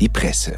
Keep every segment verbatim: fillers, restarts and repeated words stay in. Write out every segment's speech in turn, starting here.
die Presse.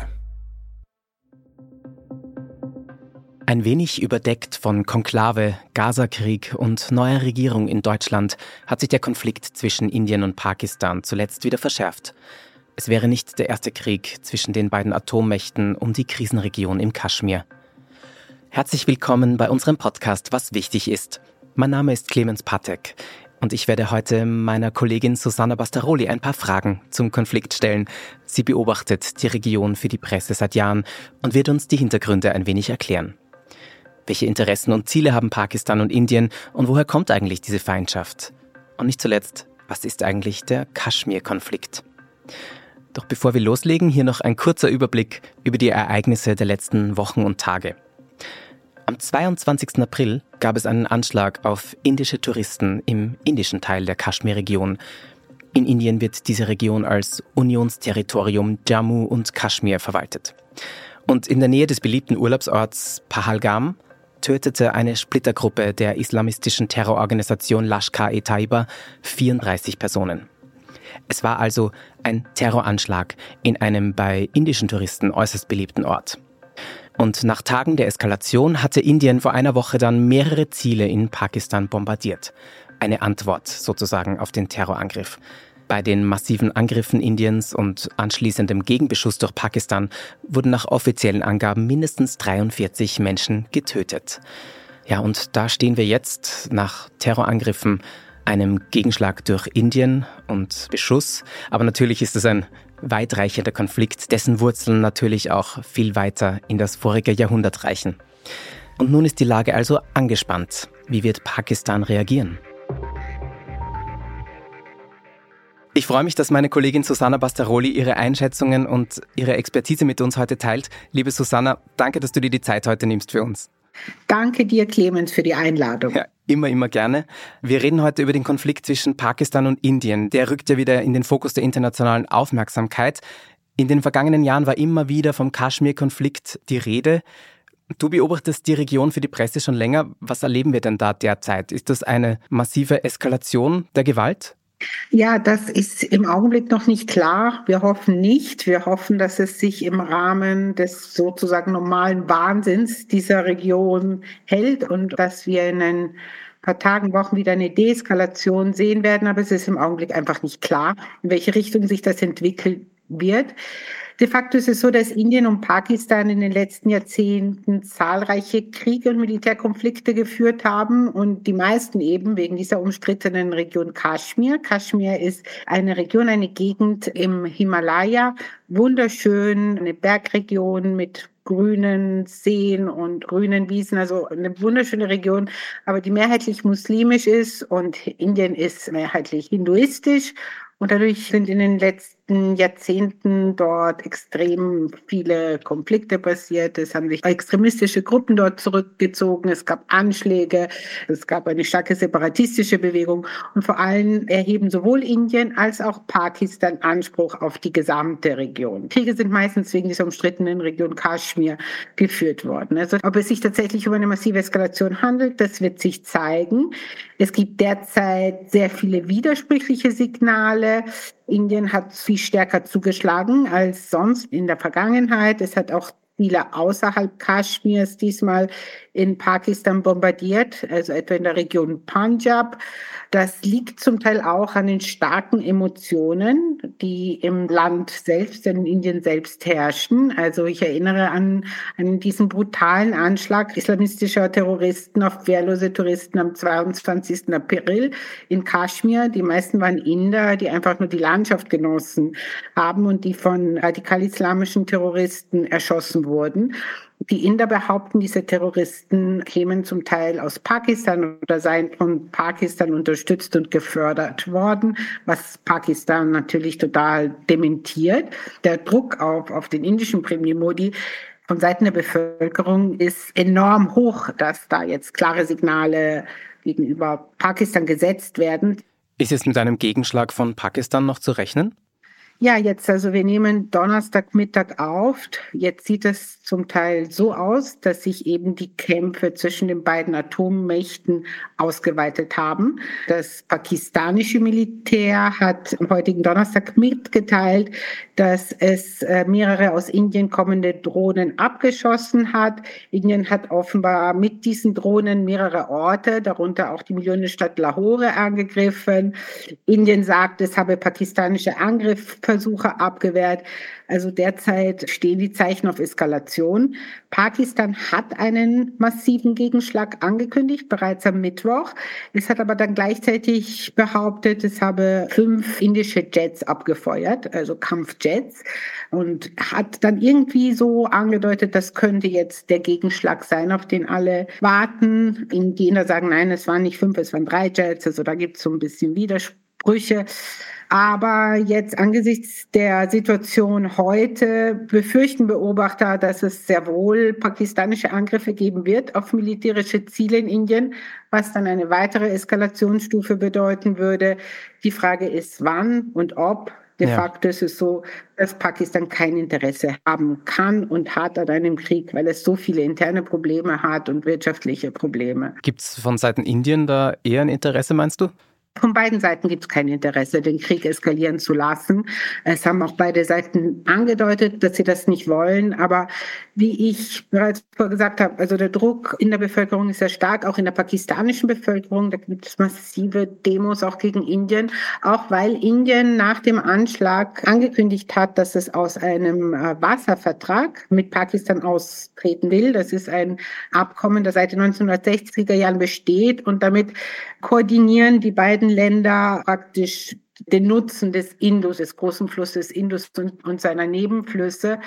Ein wenig überdeckt von Konklave, Gaza-Krieg und neuer Regierung in Deutschland hat sich der Konflikt zwischen Indien und Pakistan zuletzt wieder verschärft. Es wäre nicht der erste Krieg zwischen den beiden Atommächten um die Krisenregion im Kaschmir. Herzlich willkommen bei unserem Podcast Was wichtig ist. Mein Name ist Clemens Patek und ich werde heute meiner Kollegin Susanna Bastaroli ein paar Fragen zum Konflikt stellen. Sie beobachtet die Region für die Presse seit Jahren und wird uns die Hintergründe ein wenig erklären. Welche Interessen und Ziele haben Pakistan und Indien und woher kommt eigentlich diese Feindschaft? Und nicht zuletzt, was ist eigentlich der Kaschmir-Konflikt? Doch bevor wir loslegen, hier noch ein kurzer Überblick über die Ereignisse der letzten Wochen und Tage. Am zweiundzwanzigsten April gab es einen Anschlag auf indische Touristen im indischen Teil der Kaschmir-Region. In Indien wird diese Region als Unionsterritorium Jammu und Kaschmir verwaltet. Und in der Nähe des beliebten Urlaubsorts Pahalgam tötete eine Splittergruppe der islamistischen Terrororganisation Lashkar-e-Taiba vierunddreißig Personen. Es war also ein Terroranschlag in einem bei indischen Touristen äußerst beliebten Ort. Und nach Tagen der Eskalation hatte Indien vor einer Woche dann mehrere Ziele in Pakistan bombardiert. Eine Antwort sozusagen auf den Terrorangriff. Bei den massiven Angriffen Indiens und anschließendem Gegenbeschuss durch Pakistan wurden nach offiziellen Angaben mindestens dreiundvierzig Menschen getötet. Ja, und da stehen wir jetzt nach Terrorangriffen, einem Gegenschlag durch Indien und Beschuss. Aber natürlich ist es ein weitreichender Konflikt, dessen Wurzeln natürlich auch viel weiter in das vorige Jahrhundert reichen. Und nun ist die Lage also angespannt. Wie wird Pakistan reagieren? Ich freue mich, dass meine Kollegin Susanna Bastaroli ihre Einschätzungen und ihre Expertise mit uns heute teilt. Liebe Susanna, danke, dass du dir die Zeit heute nimmst für uns. Danke dir, Clemens, für die Einladung. Ja, immer, immer gerne. Wir reden heute über den Konflikt zwischen Pakistan und Indien. Der rückt ja wieder in den Fokus der internationalen Aufmerksamkeit. In den vergangenen Jahren war immer wieder vom Kaschmir-Konflikt die Rede. Du beobachtest die Region für die Presse schon länger. Was erleben wir denn da derzeit? Ist das eine massive Eskalation der Gewalt? Ja, das ist im Augenblick noch nicht klar. Wir hoffen nicht. Wir hoffen, dass es sich im Rahmen des sozusagen normalen Wahnsinns dieser Region hält und dass wir in ein paar Tagen, Wochen wieder eine Deeskalation sehen werden. Aber es ist im Augenblick einfach nicht klar, in welche Richtung sich das entwickeln wird. De facto ist es so, dass Indien und Pakistan in den letzten Jahrzehnten zahlreiche Kriege und Militärkonflikte geführt haben und die meisten eben wegen dieser umstrittenen Region Kaschmir. Kaschmir ist eine Region, eine Gegend im Himalaya, wunderschön, eine Bergregion mit grünen Seen und grünen Wiesen, also eine wunderschöne Region, aber die mehrheitlich muslimisch ist und Indien ist mehrheitlich hinduistisch. Und dadurch sind in den letzten Jahrzehnten dort extrem viele Konflikte passiert. Es haben sich extremistische Gruppen dort zurückgezogen. Es gab Anschläge. Es gab eine starke separatistische Bewegung. Und vor allem erheben sowohl Indien als auch Pakistan Anspruch auf die gesamte Region. Kriege sind meistens wegen dieser umstrittenen Region Kaschmir geführt worden. Also ob es sich tatsächlich um eine massive Eskalation handelt, das wird sich zeigen. Es gibt derzeit sehr viele widersprüchliche Signale. Indien hat viel stärker zugeschlagen als sonst in der Vergangenheit. Es hat auch viele außerhalb Kaschmirs diesmal in Pakistan bombardiert, also etwa in der Region Punjab. Das liegt zum Teil auch an den starken Emotionen, die im Land selbst, in Indien selbst herrschen. Also ich erinnere an, an diesen brutalen Anschlag islamistischer Terroristen auf wehrlose Touristen am zweiundzwanzigsten April in Kaschmir. Die meisten waren Inder, die einfach nur die Landschaft genossen haben und die von radikal-islamischen Terroristen erschossen wurden. Die Inder behaupten, diese Terroristen kämen zum Teil aus Pakistan oder seien von Pakistan unterstützt und gefördert worden, was Pakistan natürlich total dementiert. Der Druck auf, auf den indischen Premier Modi von Seiten der Bevölkerung ist enorm hoch, dass da jetzt klare Signale gegenüber Pakistan gesetzt werden. Ist es mit einem Gegenschlag von Pakistan noch zu rechnen? Ja, jetzt, also wir nehmen Donnerstagmittag auf. Jetzt sieht es zum Teil so aus, dass sich eben die Kämpfe zwischen den beiden Atommächten ausgeweitet haben. Das pakistanische Militär hat am heutigen Donnerstag mitgeteilt, dass es äh, mehrere aus Indien kommende Drohnen abgeschossen hat. Indien hat offenbar mit diesen Drohnen mehrere Orte, darunter auch die Millionenstadt Lahore, angegriffen. Indien sagt, es habe pakistanische Angriffsversuche abgewehrt. Also derzeit stehen die Zeichen auf Eskalation. Pakistan hat einen massiven Gegenschlag angekündigt, bereits am Mittwoch. Es hat aber dann gleichzeitig behauptet, es habe fünf indische Jets abgefeuert, also Kampfjets, und hat dann irgendwie so angedeutet, das könnte jetzt der Gegenschlag sein, auf den alle warten. Indiener sagen, nein, es waren nicht fünf, es waren drei Jets, also da gibt es so ein bisschen Widersprüche. Aber jetzt angesichts der Situation heute befürchten Beobachter, dass es sehr wohl pakistanische Angriffe geben wird auf militärische Ziele in Indien, was dann eine weitere Eskalationsstufe bedeuten würde. Die Frage ist, wann und ob. De Ja. facto ist es so, dass Pakistan kein Interesse haben kann und hat an einem Krieg, weil es so viele interne Probleme hat und wirtschaftliche Probleme. Gibt es von Seiten Indien da eher ein Interesse, meinst du? Von beiden Seiten gibt es kein Interesse, den Krieg eskalieren zu lassen. Es haben auch beide Seiten angedeutet, dass sie das nicht wollen. Aber wie ich bereits gesagt habe, also der Druck in der Bevölkerung ist sehr stark, auch in der pakistanischen Bevölkerung. Da gibt es massive Demos auch gegen Indien, auch weil Indien nach dem Anschlag angekündigt hat, dass es aus einem Wasservertrag mit Pakistan austreten will. Das ist ein Abkommen, das seit den neunzehnhundertsechziger Jahren besteht, und damit koordinieren die beiden Länder praktisch den Nutzen des Indus, des großen Flusses Indus und, und seiner Nebenflüsse.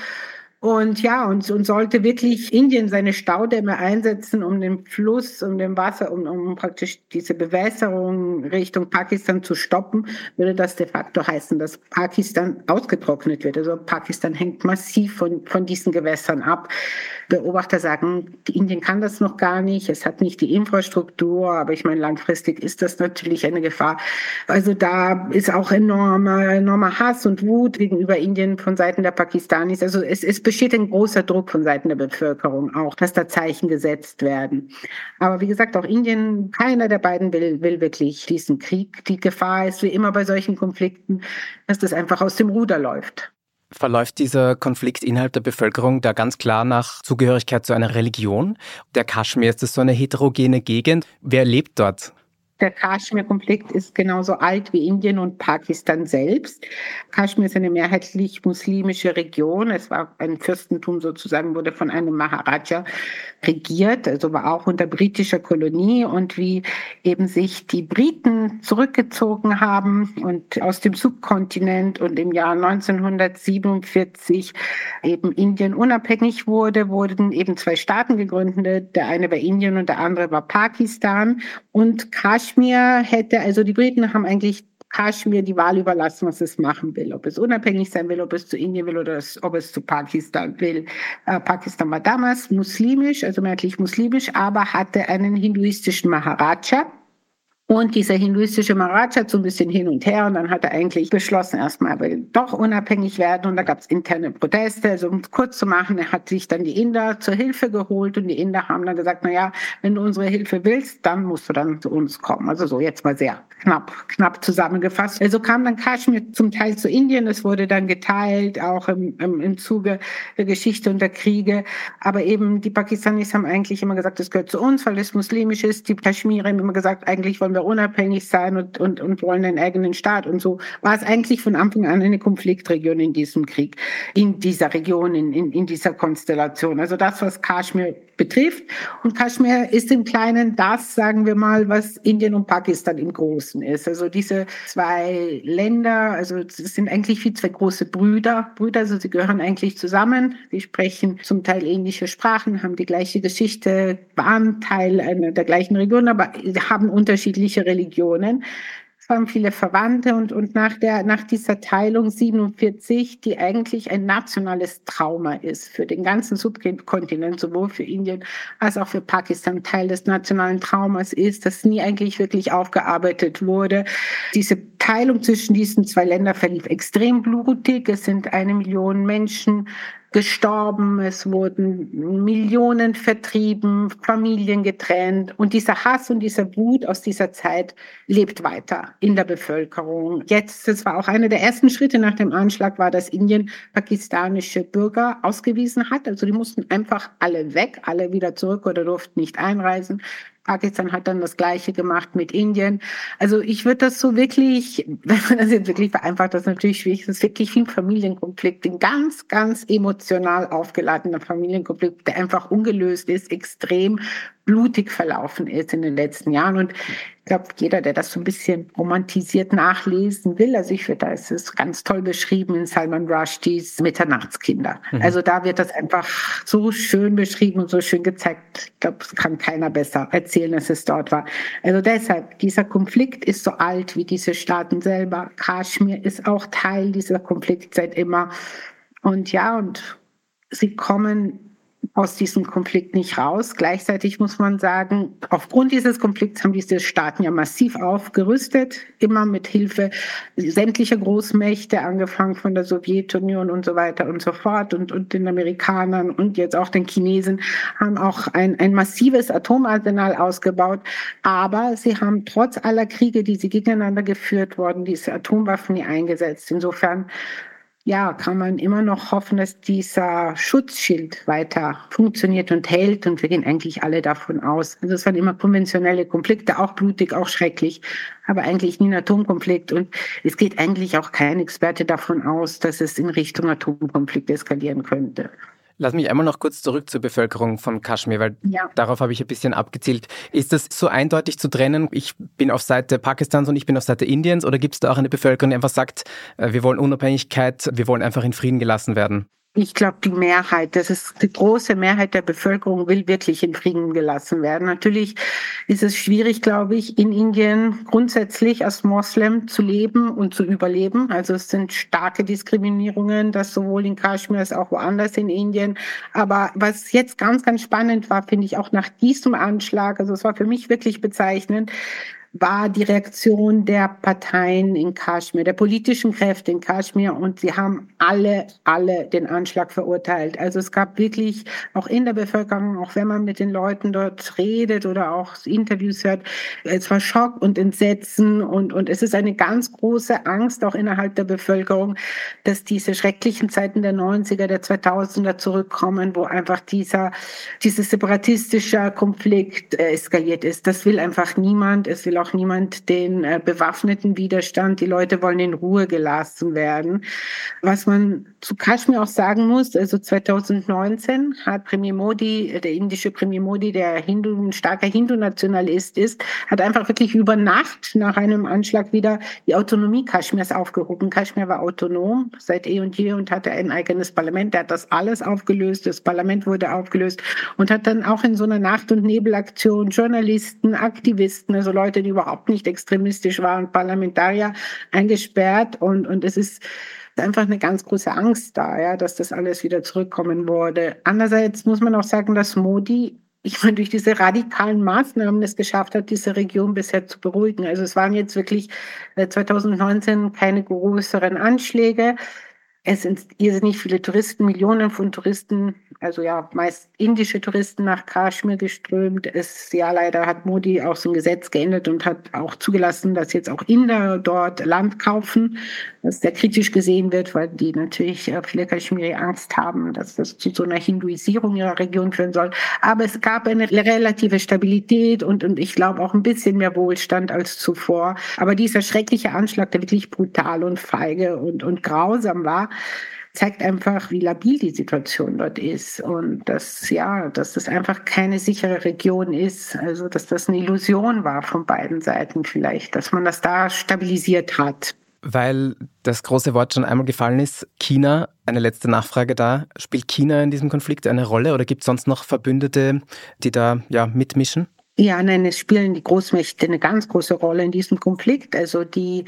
Und ja, und, und sollte wirklich Indien seine Staudämme einsetzen, um den Fluss, um den Wasser, um, um praktisch diese Bewässerung Richtung Pakistan zu stoppen, würde das de facto heißen, dass Pakistan ausgetrocknet wird. Also Pakistan hängt massiv von, von diesen Gewässern ab. Beobachter sagen, Indien kann das noch gar nicht, es hat nicht die Infrastruktur, aber ich meine, langfristig ist das natürlich eine Gefahr. Also da ist auch enormer, enormer Hass und Wut gegenüber Indien von Seiten der Pakistanis. Also es, es besteht ein großer Druck von Seiten der Bevölkerung auch, dass da Zeichen gesetzt werden. Aber wie gesagt, auch Indien, keiner der beiden will, will wirklich diesen Krieg. Die Gefahr ist wie immer bei solchen Konflikten, dass das einfach aus dem Ruder läuft. Verläuft dieser Konflikt innerhalb der Bevölkerung da ganz klar nach Zugehörigkeit zu einer Religion? Der Kaschmir, ist das so eine heterogene Gegend? Wer lebt dort? Der Kaschmir-Konflikt ist genauso alt wie Indien und Pakistan selbst. Kaschmir ist eine mehrheitlich muslimische Region. Es war ein Fürstentum sozusagen, wurde von einem Maharaja regiert, also war auch unter britischer Kolonie. Und wie eben sich die Briten zurückgezogen haben und aus dem Subkontinent und im Jahr neunzehnhundertsiebenundvierzig eben Indien unabhängig wurde, wurden eben zwei Staaten gegründet. Der eine war Indien und der andere war Pakistan. Und Kaschmir Kaschmir hätte, also die Briten haben eigentlich Kaschmir die Wahl überlassen, was es machen will, ob es unabhängig sein will, ob es zu Indien will oder es, ob es zu Pakistan will. Äh, Pakistan war damals muslimisch, also mehrheitlich muslimisch, aber hatte einen hinduistischen Maharaja. Und dieser hinduistische Maharaja hat so ein bisschen hin und her, und dann hat er eigentlich beschlossen, erstmal er will doch unabhängig werden, und da gab es interne Proteste. Also um es kurz zu machen, er hat sich dann die Inder zur Hilfe geholt, und die Inder haben dann gesagt, na ja, wenn du unsere Hilfe willst, dann musst du dann zu uns kommen. Also so jetzt mal sehr knapp, knapp zusammengefasst. Also kam dann Kaschmir zum Teil zu Indien, es wurde dann geteilt, auch im, im, im Zuge der Geschichte und der Kriege. Aber eben die Pakistanis haben eigentlich immer gesagt, es gehört zu uns, weil es muslimisch ist. Die Kaschmirer haben immer gesagt, eigentlich wollen wir unabhängig sein und, und, und wollen einen eigenen Staat. Und so war es eigentlich von Anfang an eine Konfliktregion in diesem Krieg, in dieser Region, in, in, in dieser Konstellation. Also das, was Kaschmir betrifft. Und Kaschmir ist im Kleinen das, sagen wir mal, was Indien und Pakistan im Großen ist. Also diese zwei Länder, also es sind eigentlich wie zwei große Brüder. Brüder, also sie gehören eigentlich zusammen. Sie sprechen zum Teil ähnliche Sprachen, haben die gleiche Geschichte, waren Teil einer der gleichen Region, aber haben unterschiedliche Religionen. Es waren viele Verwandte, und, und nach, der, nach dieser Teilung siebenundvierzig, die eigentlich ein nationales Trauma ist für den ganzen Subkontinent, sowohl für Indien als auch für Pakistan, Teil des nationalen Traumas ist, das nie eigentlich wirklich aufgearbeitet wurde. Diese Teilung zwischen diesen zwei Ländern verlief extrem blutig. Es sind eine Million Menschen gestorben, es wurden Millionen vertrieben, Familien getrennt. Und dieser Hass und dieser Wut aus dieser Zeit lebt weiter in der Bevölkerung. Jetzt, das war auch einer der ersten Schritte nach dem Anschlag, war, dass Indien pakistanische Bürger ausgewiesen hat. Also die mussten einfach alle weg, alle wieder zurück oder durften nicht einreisen. Pakistan hat dann das Gleiche gemacht mit Indien. Also ich würde das so wirklich, wenn man das jetzt wirklich vereinfacht, das ist natürlich schwierig, das ist wirklich wie ein Familienkonflikt, ein ganz, ganz emotional aufgeladener Familienkonflikt, der einfach ungelöst ist, extrem blutig verlaufen ist in den letzten Jahren. Und ich glaube, jeder, der das so ein bisschen romantisiert nachlesen will, also ich finde, da ist es ganz toll beschrieben in Salman Rushdies Mitternachtskinder. Mhm. Also da wird das einfach so schön beschrieben und so schön gezeigt. Ich glaube, es kann keiner besser erzählen, dass es dort war. Also deshalb, dieser Konflikt ist so alt wie diese Staaten selber. Kaschmir ist auch Teil dieser Konflikt seit immer. Und ja, und sie kommen aus diesem Konflikt nicht raus. Gleichzeitig muss man sagen, aufgrund dieses Konflikts haben diese Staaten ja massiv aufgerüstet, immer mit Hilfe sämtlicher Großmächte, angefangen von der Sowjetunion und so weiter und so fort und, und den Amerikanern und jetzt auch den Chinesen, haben auch ein, ein massives Atomarsenal ausgebaut. Aber sie haben trotz aller Kriege, die sie gegeneinander geführt wurden, diese Atomwaffen nie eingesetzt. Insofern ja, kann man immer noch hoffen, dass dieser Schutzschild weiter funktioniert und hält. Und wir gehen eigentlich alle davon aus. Also es waren immer konventionelle Konflikte, auch blutig, auch schrecklich, aber eigentlich nie ein Atomkonflikt. Und es geht eigentlich auch kein Experte davon aus, dass es in Richtung Atomkonflikt eskalieren könnte. Lass mich einmal noch kurz zurück zur Bevölkerung von Kaschmir, weil ja. darauf habe ich ein bisschen abgezielt. Ist das so eindeutig zu trennen? Ich bin auf Seite Pakistans und ich bin auf Seite Indiens, oder gibt es da auch eine Bevölkerung, die einfach sagt, wir wollen Unabhängigkeit, wir wollen einfach in Frieden gelassen werden? Ich glaube, die Mehrheit, das ist die große Mehrheit der Bevölkerung, will wirklich in Frieden gelassen werden. Natürlich ist es schwierig, glaube ich, in Indien grundsätzlich als Moslem zu leben und zu überleben. Also es sind starke Diskriminierungen, das sowohl in Kaschmir als auch woanders in Indien. Aber was jetzt ganz, ganz spannend war, finde ich auch nach diesem Anschlag, also es war für mich wirklich bezeichnend, war die Reaktion der Parteien in Kaschmir, der politischen Kräfte in Kaschmir, und sie haben alle, alle den Anschlag verurteilt. Also es gab wirklich auch in der Bevölkerung, auch wenn man mit den Leuten dort redet oder auch Interviews hört, es war Schock und Entsetzen und, und es ist eine ganz große Angst auch innerhalb der Bevölkerung, dass diese schrecklichen Zeiten der neunziger, der zweitausender zurückkommen, wo einfach dieser, dieses separatistische Konflikt äh, eskaliert ist. Das will einfach niemand. Es will auch niemand den äh, bewaffneten Widerstand. Die Leute wollen in Ruhe gelassen werden. Was man zu Kaschmir auch sagen muss, also zweitausendneunzehn hat Premier Modi, der indische Premier Modi, der Hindu, ein starker Hindu-Nationalist ist, hat einfach wirklich über Nacht nach einem Anschlag wieder die Autonomie Kaschmirs aufgehoben. Kaschmir war autonom seit eh und je und hatte ein eigenes Parlament. Er hat das alles aufgelöst. Das Parlament wurde aufgelöst und hat dann auch in so einer Nacht- und Nebelaktion Journalisten, Aktivisten, also Leute, die überhaupt nicht extremistisch waren, Parlamentarier eingesperrt, und, und es ist einfach eine ganz große Angst da, ja, dass das alles wieder zurückkommen würde. Andererseits muss man auch sagen, dass Modi, ich meine, durch diese radikalen Maßnahmen es geschafft hat, diese Region bisher zu beruhigen. Also es waren jetzt wirklich zweitausendneunzehn keine größeren Anschläge. Es sind irrsinnig viele Touristen, Millionen von Touristen, also ja, meist indische Touristen nach Kaschmir geströmt. Es, ja, leider hat Modi auch so ein Gesetz geändert und hat auch zugelassen, dass jetzt auch Inder dort Land kaufen, was sehr kritisch gesehen wird, weil die natürlich viele Kaschmiri Angst haben, dass das zu so einer Hinduisierung ihrer Region führen soll. Aber es gab eine relative Stabilität und, und ich glaube auch ein bisschen mehr Wohlstand als zuvor. Aber dieser schreckliche Anschlag, der wirklich brutal und feige und, und grausam war, zeigt einfach, wie labil die Situation dort ist und dass, ja, dass das einfach keine sichere Region ist, also dass das eine Illusion war von beiden Seiten vielleicht, dass man das da stabilisiert hat. Weil das große Wort schon einmal gefallen ist, China, eine letzte Nachfrage da. Spielt China in diesem Konflikt eine Rolle oder gibt es sonst noch Verbündete, die da ja mitmischen? Ja, nein, es spielen die Großmächte eine ganz große Rolle in diesem Konflikt. Also die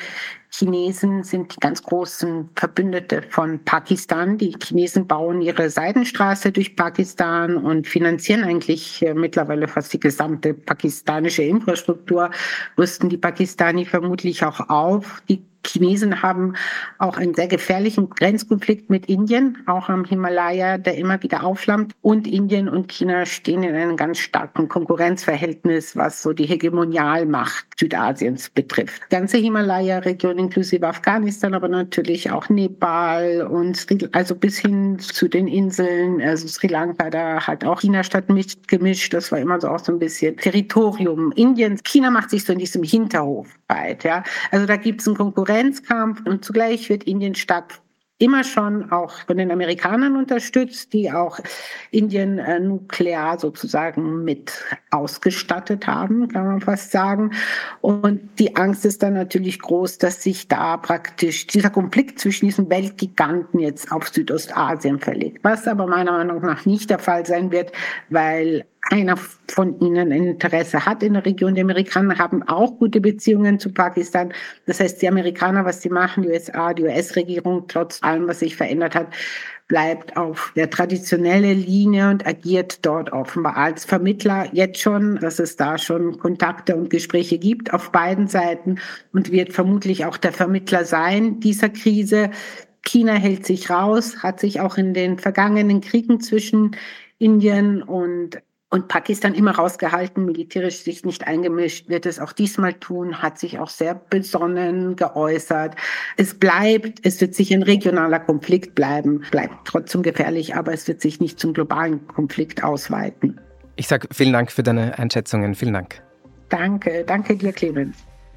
Chinesen sind die ganz großen Verbündete von Pakistan. Die Chinesen bauen ihre Seidenstraße durch Pakistan und finanzieren eigentlich mittlerweile fast die gesamte pakistanische Infrastruktur, rüsten die Pakistani vermutlich auch auf. Die Chinesen haben auch einen sehr gefährlichen Grenzkonflikt mit Indien, auch am Himalaya, der immer wieder aufflammt. Und Indien und China stehen in einem ganz starken Konkurrenzverhältnis, was so die Hegemonialmacht Südasiens betrifft. Die ganze Himalaya-Region inklusive Afghanistan, aber natürlich auch Nepal und Sri, also bis hin zu den Inseln, also Sri Lanka, da hat auch China statt mitgemischt. Das war immer so auch so ein bisschen Territorium Indiens. China macht sich so in diesem Hinterhof breit, ja. Also da gibt es einen Konkurrenzkampf und zugleich wird Indien stark immer schon auch von den Amerikanern unterstützt, die auch Indien äh, nuklear sozusagen mit ausgestattet haben, kann man fast sagen. Und die Angst ist dann natürlich groß, dass sich da praktisch dieser Konflikt zwischen diesen Weltgiganten jetzt auf Südostasien verlegt. Was aber meiner Meinung nach nicht der Fall sein wird, weil keiner von ihnen ein Interesse hat in der Region. Die Amerikaner haben auch gute Beziehungen zu Pakistan. Das heißt, die Amerikaner, was sie machen, die U S A, die U S-Regierung, trotz allem, was sich verändert hat, bleibt auf der traditionellen Linie und agiert dort offenbar als Vermittler jetzt schon, dass es da schon Kontakte und Gespräche gibt auf beiden Seiten und wird vermutlich auch der Vermittler sein dieser Krise. China hält sich raus, hat sich auch in den vergangenen Kriegen zwischen Indien und Und Pakistan immer rausgehalten, militärisch sich nicht eingemischt, wird es auch diesmal tun, hat sich auch sehr besonnen geäußert. Es bleibt, es wird sich ein regionaler Konflikt bleiben, bleibt trotzdem gefährlich, aber es wird sich nicht zum globalen Konflikt ausweiten. Ich sage vielen Dank für deine Einschätzungen. Vielen Dank. Danke, danke dir, Clemens.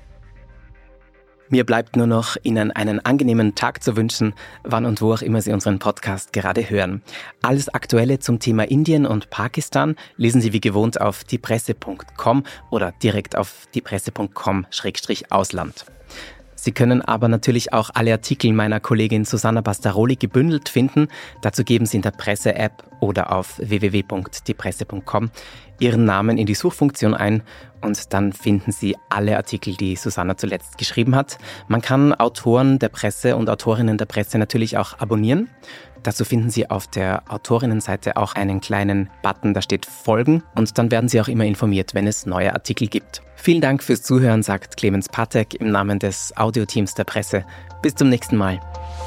Mir bleibt nur noch, Ihnen einen angenehmen Tag zu wünschen, wann und wo auch immer Sie unseren Podcast gerade hören. Alles Aktuelle zum Thema Indien und Pakistan lesen Sie wie gewohnt auf diepresse punkt com oder direkt auf diepresse punkt com Schrägstrich Ausland. Sie können aber natürlich auch alle Artikel meiner Kollegin Susanna Bastaroli gebündelt finden. Dazu geben Sie in der Presse-App oder auf w w w punkt diepresse punkt com Ihren Namen in die Suchfunktion ein und dann finden Sie alle Artikel, die Susanna zuletzt geschrieben hat. Man kann Autoren der Presse und Autorinnen der Presse natürlich auch abonnieren. Dazu finden Sie auf der Autorinnenseite auch einen kleinen Button, da steht Folgen und dann werden Sie auch immer informiert, wenn es neue Artikel gibt. Vielen Dank fürs Zuhören, sagt Clemens Patek im Namen des Audioteams der Presse. Bis zum nächsten Mal.